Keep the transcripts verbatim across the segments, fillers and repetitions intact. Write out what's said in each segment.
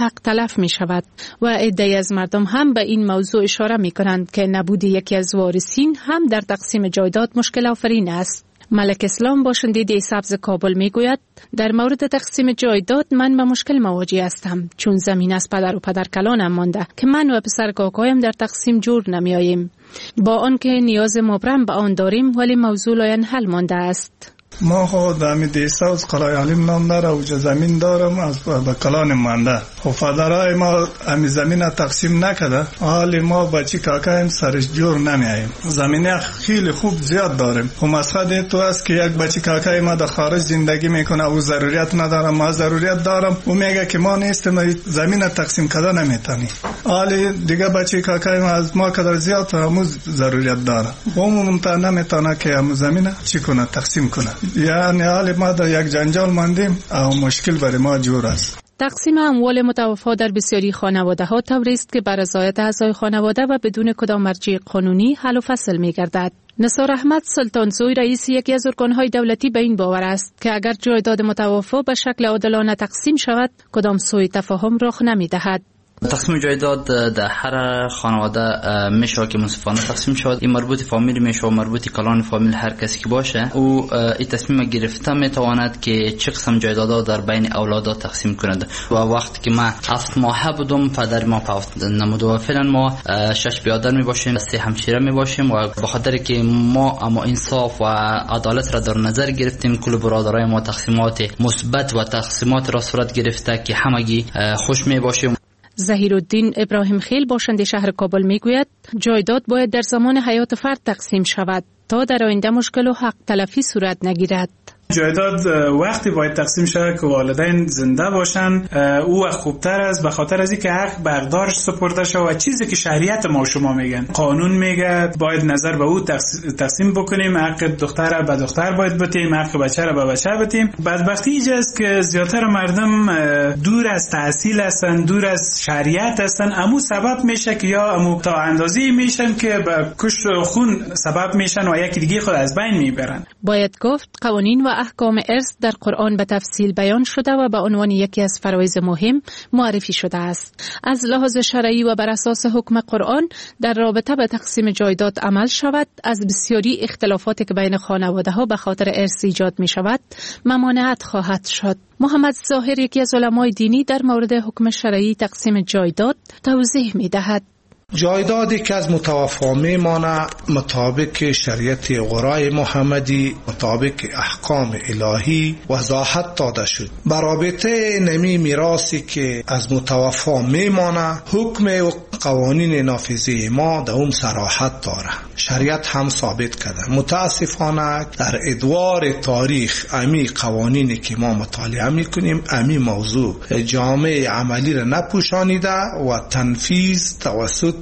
حق تلف می شود و عده‌ای از مردم هم به این موضوع اشاره می کنند که نبود یکی از وارثین هم در تقسیم جایداد مشکل آفرین است. ملک اسلام باشنده دی سبز کابل می گوید در مورد تقسیم جایداد من به مشکل مواجه هستم، چون زمین از پدر و پدر کلانم مانده که من و پسر کاکایم در تقسیم جور نمی آییم. با آنکه نیاز مبرم به آن داریم ولی موضوع لاین حل مانده است. ما خود دمی دیسا از قلای علیم نام داره و زمین دارم از به کلان مانده. خب فدرای ما امی زمین تقسیم نکده، حالی ما بچی کاکایم سرش جور نمیاییم. زمینه خیلی خوب زیاد داریم. خب مسئله تو است که یک بچی کاکای ما در خارج زندگی میکنه و ضروریت نداره، ما ضروریت دارم و میگه که ما نیستم زمین تقسیم کده نمیتونی. حالی دیگه بچی کاکای ما از ما کدر زیاد هموز ضروریت داره و ممتن نمیتونه که هموز زمین چی کنه تقسیم کنه. یعنی حال ما در یک جنجال ماندیم و مشکل برای ما جور است. تقسیم اموال متوفا در بسیاری خانواده ها طوری است که بر رضایت اعضای خانواده و بدون کدام مرجع قانونی حل و فصل می گردد. نثار احمد سلطانزوی رئیس یکی از ارکانهای دولتی به این باور است که اگر جایداد متوفا به شکل عادلانه تقسیم شود کدام سوء تفاهم رخ نمی دهد. تقسیم جایداد در هر خانواده میشه که منصفانه تقسیم شود. این مربوط فامیل میشه و مربوط کلان فامیل هر کسی که باشه او این تصمیم گرفته میتواند که چه قسم جایداد در بین اولاد تقسیم کند. و وقتی که ما هفت ماه بودم پدر ما فوت نمود و فعلا ما شش برادر می باشیم، سه همشیره می باشیم و به خاطر که ما اما انصاف و عدالت را در نظر گرفتیم کل برادرای ما تقسیمات مثبت و تقسیمات را صورت گرفته که همگی خوش می باشیم. ظهیرالدین ابراهیم خیل باشنده شهر کابل میگوید جایداد باید در زمان حیات فرد تقسیم شود تا در آینده مشکل و حق تلفی صورت نگیرد. جایداد وقتی باید تقسیم شود که والدین زنده باشن او خوبتر است، به خاطر از اینکه حق بردارش سپرده شود و چیزی که شریعت ما شما میگن قانون میگه باید نظر به او تقسیم بکنیم. حق دختر به دختر باید بدیم، حق بچه را به بچه بدیم. بدبختی اینجا است که زیادتر مردم دور از تحصیل هستن، دور از شریعت هستن. امو سبب میشه که یا امو تا اندازه‌ای میشن که به کشت و خون سبب میشن و یکی دیگه خود از بین میبرن. باید گفت قوانین و احکام ارث در قرآن به تفصیل بیان شده و به عنوان یکی از فرایض مهم معرفی شده است. از لحاظ شرعی و بر اساس حکم قرآن در رابطه به تقسیم جایداد عمل شود از بسیاری اختلافاتی که بین خانواده ها به خاطر ارث ایجاد می شود ممانعت خواهد شد. محمد ظاهر یکی از علمای دینی در مورد حکم شرعی تقسیم جایداد توضیح می دهد. جایدادی که از متوفا میمانه مطابق شریعت غرای محمدی، مطابق احکام الهی وضاحت داده شد. برابطه نمی میراثی که از متوفا میمانه حکم و قوانین نافذه ما در اون صراحت داره. شریعت هم ثابت کرده. متاسفانه در ادوار تاریخ امی قوانینی که ما مطالعه میکنیم امی موضوع جامعه عملی را نپوشانیده و تنفیذ توسط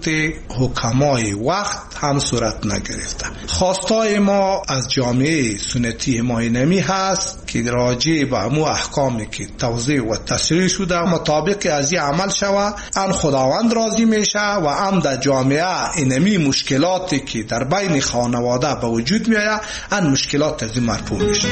حکمای وقت هم صورت نگرفته. خواستای ما از جامعه سنتی اماینمی هست که راجع به امو احکامی که توضیح و تشریح شده مطابق از این عمل شود ان خداوند راضی میشه و هم در جامعه اینمی مشکلاتی که در بین خانواده به وجود میاد ان مشکلات از این مرفوع میشه.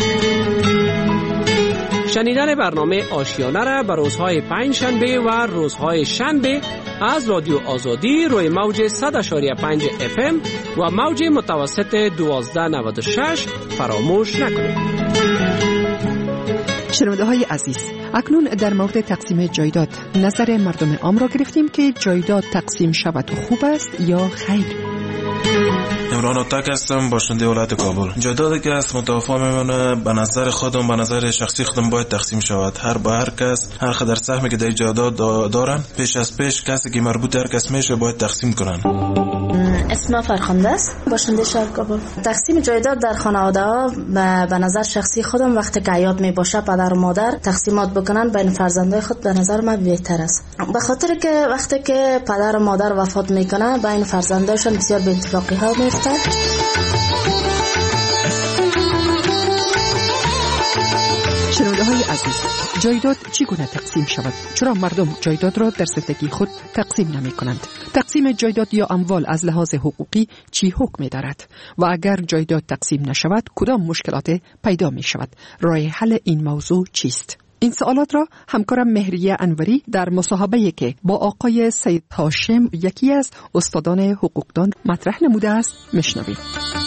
شنیدن برنامه آشیانه را به روزهای پنج شنبه و روزهای شنبه از رادیو آزادی روی موج صد اشاری پنج اف ام و موج متوسط دوازده نود و شش فراموش نکنید. شنونده های عزیز، اکنون در مورد تقسیم جایداد نظر مردم عام را گرفتیم که جایداد تقسیم شود خوب است یا خیر. عمران اتک هستم، باشنده ولایت کابل. جایدادی که از متوفا میمونه به نظر خودم به نظر شخصی خودم باید تقسیم شود. هر با هر کس هر قدر سهمی که در جایداد دارن پیش از پیش کسی که مربوط هر کس میشه باید تقسیم کنن. اسم فرخنده است، باشنده شهر کابل. تقسیم جایداد در خانواده ها به نظر شخصی خودم وقتی که حیات می باشه پدر و مادر تقسیمات بکنن بین فرزندای خود به نظر من بهتر است. به خاطر که وقتی که پدر و مادر وفات میکنه بین فرزندایشان بسیار بی اتفاقی ها میفته. شنونده های عزیز، جایداد چگونه تقسیم شود؟ چرا مردم جایداد را در زندگی خود تقسیم نمی کنند؟ تقسیم جایداد یا اموال از لحاظ حقوقی چی حکم دارد؟ و اگر جایداد تقسیم نشود کدام مشکلات پیدا می شود؟ راه حل این موضوع چیست؟ این سوالات را همکارم مهریه انوری در مصاحبه‌ای که با آقای سید هاشم یکی از استادان حقوقدان مطرح نموده است میشنوید.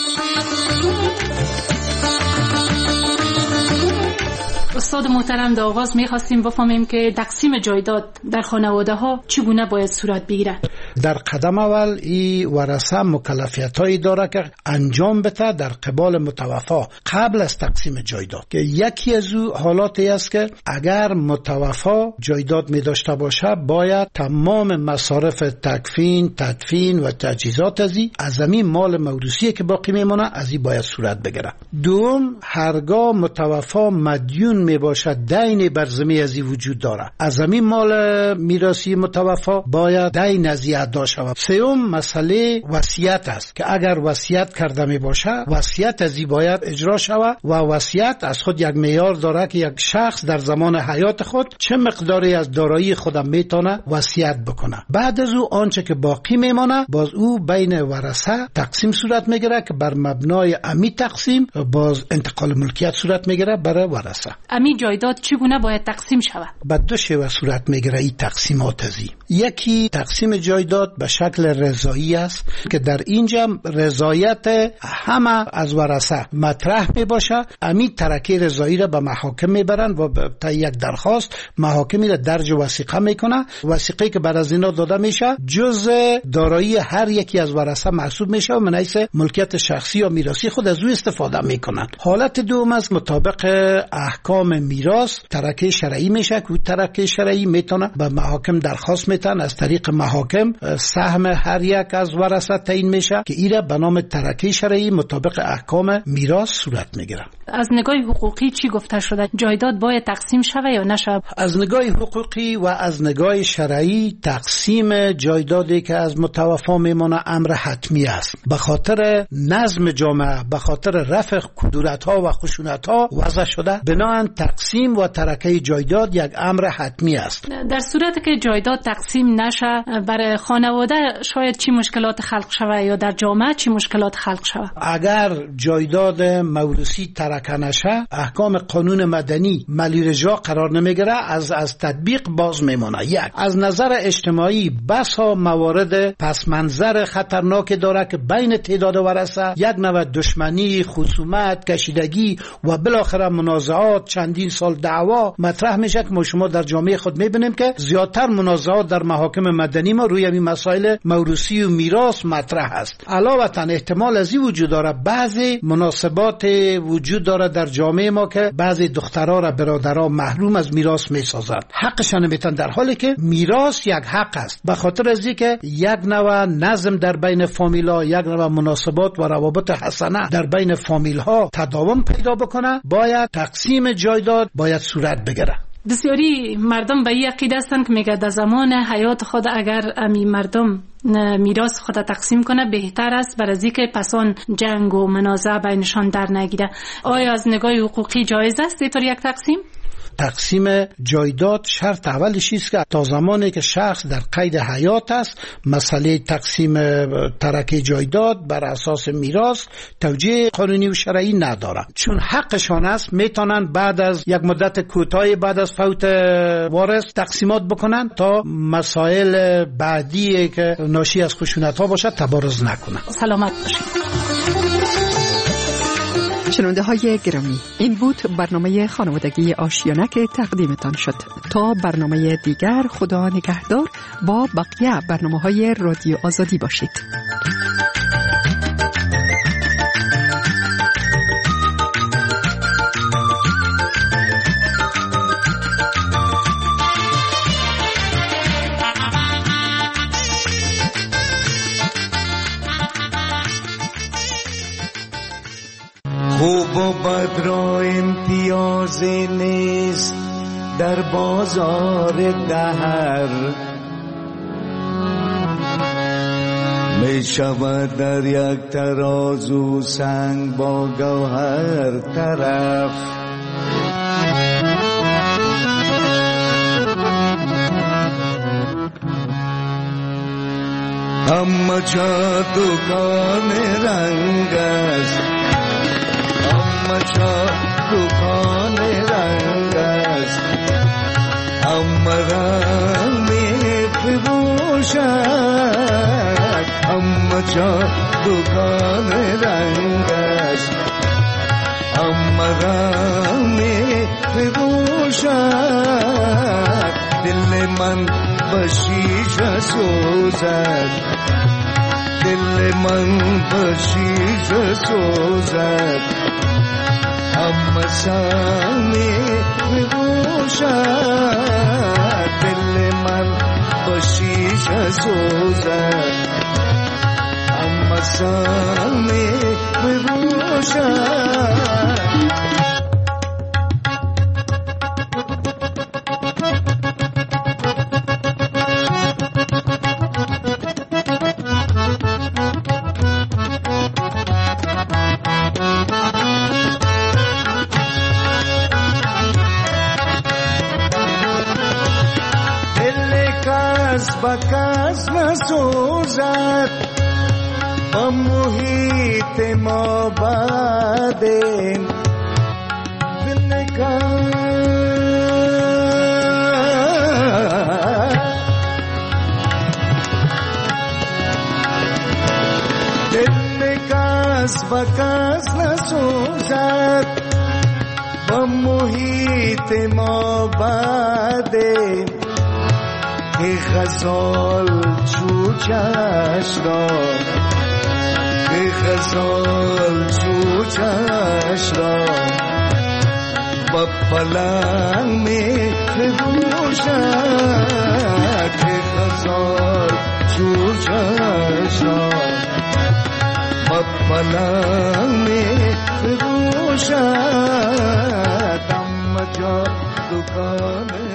استاد محترم، در آغاز می‌خواستیم بفهمیم که تقسیم جایداد در خانواده‌ها چگونه باید صورت بگیرد. در قدم اول این ورثه مکلفیتایی داره که انجام بده در قبال متوفا قبل از تقسیم جایداد، که یکی از او حالاتی است که اگر متوفا جایداد می داشته باشه باید تمام مصارف تکفین، تدفین و تجهیزات ازی از همین مال موروثی که باقی میمونه از این باید صورت بگیره. دوم، هرگاه متوفا مدیون می باشه دین بر ذمه ازی وجود داره، از همین مال میراثی متوفا باید دین ازی ادا شود. سوم، مسئله وصیت است که اگر وصیت کرده می باشه وصیت ازی باید اجرا شود و وصیت از خود یک معیار داره که یک شخص در زمان حیات خود چه مقداری از دارایی خودم میتونه وصیت بکنه. بعد از او آنچه که باقی میمانه باز او بین ورثه تقسیم صورت میگیره که بر مبنای امی تقسیم باز انتقال ملکیت صورت میگیره برای ورثه. امی جایداد چگونه باید تقسیم شود؟ به دو شیوه صورت میگیره این تقسیمات ازی. یکی تقسیم جایداد به شکل رضایی است که در اینجا رضایت همه از ورثه مطرح می باشه. امی ترکه رضایی را به محاکم میبرن و تا یک درخواست محاکمی را درج وثیقه میکنه. وثیقه که بعد از اینا داده میشه جز دارایی هر یکی از ورثه محسوب میشه و من حیث ملکیت شخصی یا میراثی خود از او استفاده میکنن. حالت دوم است مطابق احکام میراث ترکه شرعی میشه که ترکه شرعی میتونه به محاکم درخواست میتن، از طریق محاکم سهم هر یک از ورثه تعیین میشه که ایره به نام ترکه شرعی مطابق احکام میراث صورت میگیره. از نگاه حقوقی چی گفته شده؟ جایداد باید تقسیم شوه یا نشه؟ از نگاه حقوقی و از نگاه شرعی تقسیم جایدادی که از متوفا میمونه امر حتمی است. به خاطر نظم جامعه، به خاطر رفع کدورت‌ها و خشونت‌ها وضع شده، بنابراین تقسیم و ترکه جایداد یک امر حتمی است. در صورتی که جایداد تقسیم نشه برای خانواده شاید چی مشکلات خلق شوه یا در جامعه چی مشکلات خلق شوه؟ اگر جایداد موروثی ترکه نشه احکام قانون مدنی ملی رجوع قرار نمیگیره، از از تطبیق باز میمونه. یک، از نظر اجتماعی بسا موارد پس منظر خطرناک داره که بین تعداد ورثه یک نوع دشمنی، خصومت، کشیدگی و بالاخره منازعات، چندین سال دعوا مطرح میشه که ما شما در جامعه خود میبینیم که زیادتر منازعات در محاکم مدنی ما روی این مسائل موروثی و میراث مطرح است. علاوه بر احتمال از این وجود داره بعضی مناسبات وجود داره در جامعه ما که بعضی دخترها را برادرها محروم از میراث میسازند، حقشان نمیتن، در حالی که میراث یک حق است. به خاطر از اینکه یک نوع نظم در بین فامیل‌ها، یک نوع مناسبات و روابط حسنه در بین فامیل‌ها تداوم پیدا بکنه، باید تقسیم جایداد باید صورت بگیره. بسیاری مردم به این عقیده هستند که میگه در زمان حیات خود اگر امی مردم میراث خود تقسیم کنه بهتر است برای از اینکه پسان جنگ و منازعه بینشان در نگیره. آیا از نگاه حقوقی جایز است اینطور یک تقسیم؟ تقسیم جایداد شرط اولش است که تا زمانی که شخص در قید حیات است مسئله تقسیم ترکه جایداد بر اساس میراث توجیه قانونی و شرعی ندارن، چون حقشان است. میتونن بعد از یک مدت کوتاهی بعد از فوت وارث تقسیمات بکنن تا مسائل بعدی که ناشی از خشونت ها باشه تبارز نکنن. سلامت باشید. شنونده های گرامی، این بود برنامه خانوادگی آشیانه که تقدیمتان شد. تا برنامه دیگر خدا نگهدار، با بقیه برنامه های رادیو آزادی باشید. خوب و بد را امتیاز نیست در بازار دهر، می شود در یک ترازو سنگ با گوهر طرف. اما جا دکان رنگ است، اما جا دکان رنگ است. است، اما رنگ می فروشد، اما جادوگان رنگ است، اما رنگ می فروشد، دل من به شیشه سوزد، دل من به شیشه سوزد، اما سمی بروشد، دل من به شیشه سوزد، اما سمی بروشد. بکس نسوزد با محیط ما بعدیم، دل کس بکس نسوزد با محیط ما بعدیم، ای غزال چوچش را، ای غزال چوچش را با پلنگ می فروشد، ای غزال چوچش را با پلنگ می فروشد، اما جا دکان